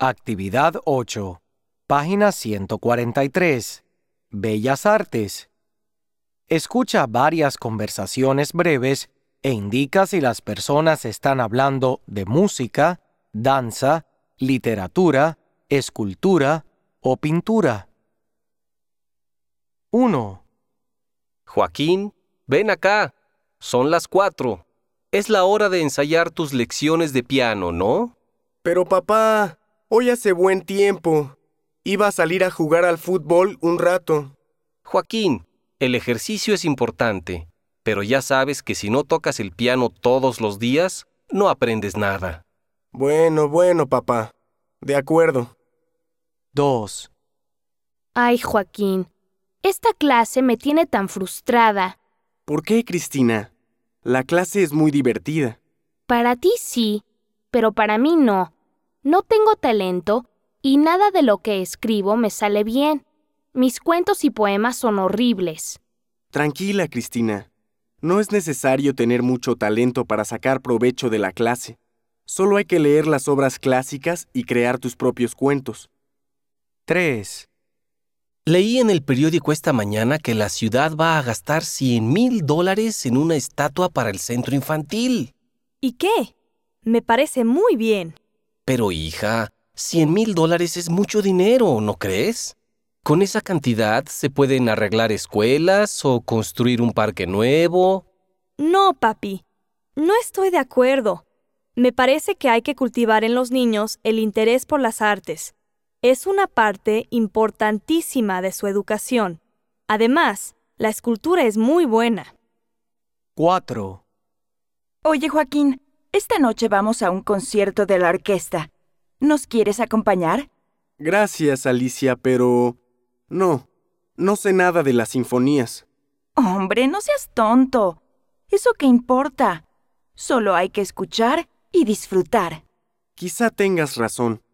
Actividad 8. Página 143. Bellas Artes. Escucha varias conversaciones breves e indica si las personas están hablando de música, danza, literatura, escultura o pintura. 1. Joaquín, ven acá. Son las 4. Es la hora de ensayar tus lecciones de piano, ¿no? Pero papá, hoy hace buen tiempo. Iba a salir a jugar al fútbol un rato. Joaquín, el ejercicio es importante, pero ya sabes que si no tocas el piano todos los días, no aprendes nada. Bueno, papá. De acuerdo. 2. Ay, Joaquín, esta clase me tiene tan frustrada. ¿Por qué, Cristina? La clase es muy divertida. Para ti sí, pero para mí no. No tengo talento y nada de lo que escribo me sale bien. Mis cuentos y poemas son horribles. Tranquila, Cristina. No es necesario tener mucho talento para sacar provecho de la clase. Solo hay que leer las obras clásicas y crear tus propios cuentos. 3. Leí en el periódico esta mañana que la ciudad va a gastar $100,000 en una estatua para el centro infantil. ¿Y qué? Me parece muy bien. Pero hija, $100,000 es mucho dinero, ¿no crees? Con esa cantidad se pueden arreglar escuelas o construir un parque nuevo. No, papi. No estoy de acuerdo. Me parece que hay que cultivar en los niños el interés por las artes. Es una parte importantísima de su educación. Además, la escultura es muy buena. 4. Oye, Joaquín, esta noche vamos a un concierto de la orquesta. ¿Nos quieres acompañar? Gracias, Alicia, pero... No sé nada de las sinfonías. Hombre, no seas tonto. ¿Eso qué importa? Solo hay que escuchar y disfrutar. Quizá tengas razón.